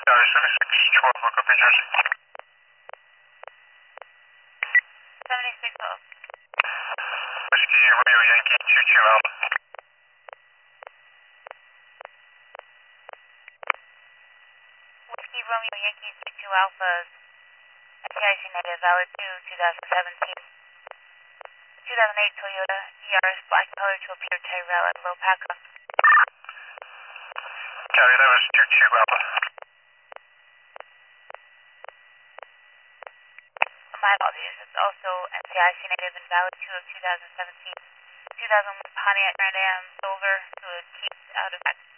Tower 7612, look up New Jersey. 7612. Whiskey Romeo Yankee 22 Alpha. Whiskey Romeo Yankee 22 Alpha, NCIC negative, valid to 2017. 2008 Toyota Yaris black color to appear Tyrell at Lopaka. Copy, that was 22 Alpha. My apologies, it's also NCIC negative and valid to 2017. 2001 Pontiac Grand Am Silver to a keep out of